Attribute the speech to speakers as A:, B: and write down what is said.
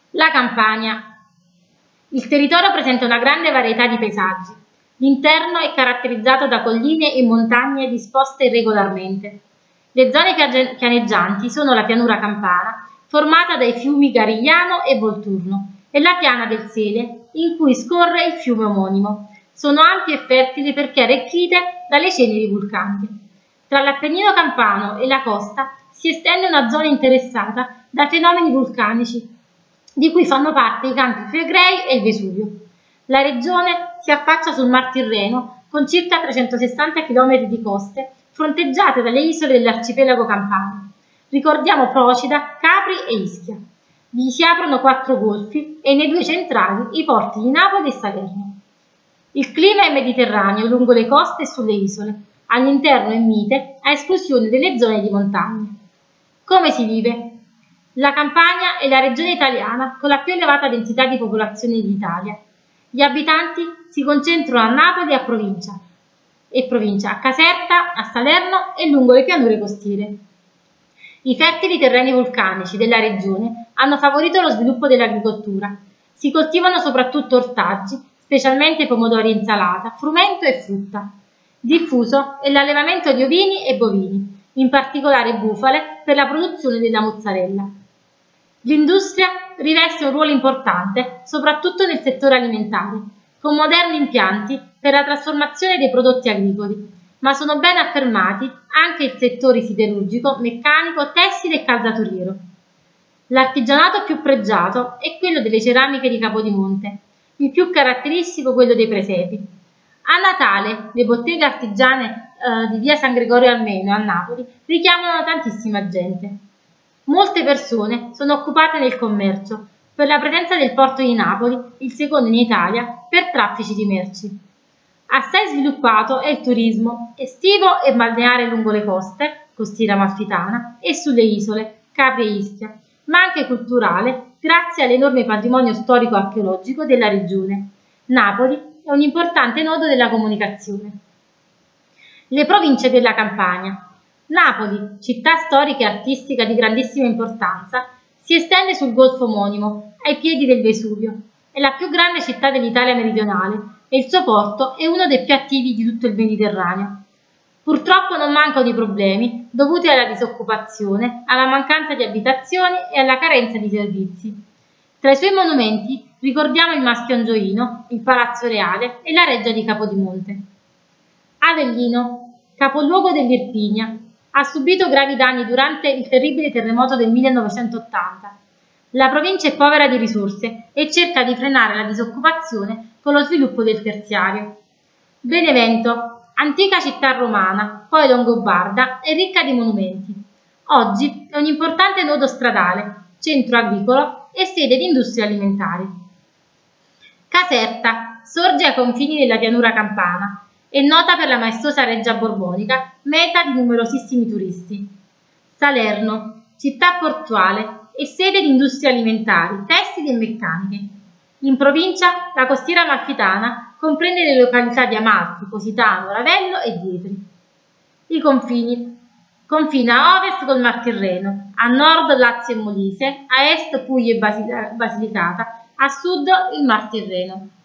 A: La Campania. Il territorio presenta una grande varietà di paesaggi. L'interno è caratterizzato da colline e montagne disposte irregolarmente. Le zone pianeggianti sono la pianura campana, formata dai fiumi Garigliano e Volturno, e la piana del Sele, in cui scorre il fiume omonimo. Sono ampie e fertili perché arricchite dalle ceneri vulcaniche. Tra l'Appennino campano e la costa si estende una zona interessata da fenomeni vulcanici, di cui fanno parte i Campi Flegrei e il Vesuvio. La regione si affaccia sul Mar Tirreno con circa 360 km di coste fronteggiate dalle isole dell'arcipelago campano. Ricordiamo Procida, Capri e Ischia. Vi si aprono 4 golfi e nei 2 centrali i porti di Napoli e Salerno. Il clima è mediterraneo lungo le coste e sulle isole, all'interno è mite a esclusione delle zone di montagna. Come si vive? La Campania è la regione italiana con la più elevata densità di popolazione d'Italia. Gli abitanti si concentrano a Napoli e provincia, a Caserta, a Salerno e lungo le pianure costiere. I fertili terreni vulcanici della regione hanno favorito lo sviluppo dell'agricoltura. Si coltivano soprattutto ortaggi, specialmente pomodori insalata, frumento e frutta. Diffuso è l'allevamento di ovini e bovini, in particolare bufale per la produzione della mozzarella. L'industria riveste un ruolo importante, soprattutto nel settore alimentare, con moderni impianti per la trasformazione dei prodotti agricoli, ma sono ben affermati anche il settore siderurgico, meccanico, tessile e calzaturiero. L'artigianato più pregiato è quello delle ceramiche di Capodimonte, il più caratteristico quello dei presepi. A Natale le botteghe artigiane di via San Gregorio Armenio a Napoli richiamano tantissima gente. Molte persone sono occupate nel commercio per la presenza del porto di Napoli, il secondo in Italia per traffici di merci. Assai sviluppato è il turismo estivo e balneare lungo le coste, costiera amalfitana, e sulle isole, Capri e Ischia, ma anche culturale grazie all'enorme patrimonio storico-archeologico della regione. Napoli è un importante nodo della comunicazione. Le province della Campania. Napoli, città storica e artistica di grandissima importanza, si estende sul golfo omonimo, ai piedi del Vesuvio. È la più grande città dell'Italia meridionale e il suo porto è uno dei più attivi di tutto il Mediterraneo. Purtroppo non mancano i problemi dovuti alla disoccupazione, alla mancanza di abitazioni e alla carenza di servizi. Tra i suoi monumenti ricordiamo il Maschio Angioino, il Palazzo Reale e la Reggia di Capodimonte. Avellino, capoluogo dell'Irpinia, ha subito gravi danni durante il terribile terremoto del 1980. La provincia è povera di risorse e cerca di frenare la disoccupazione con lo sviluppo del terziario. Benevento, antica città romana, poi longobarda e ricca di monumenti. Oggi è un importante nodo stradale, centro agricolo e sede di industrie alimentari. Caserta sorge ai confini della pianura campana. È nota per la maestosa reggia borbonica, meta di numerosissimi turisti. Salerno, città portuale e sede di industrie alimentari, tessili e meccaniche. In provincia, la costiera amalfitana comprende le località di Amalfi, Positano, Ravello e Vietri. I confini. Confina a ovest col Mar Tirreno, a nord Lazio e Molise, a est Puglia e Basilicata, a sud il Mar Tirreno.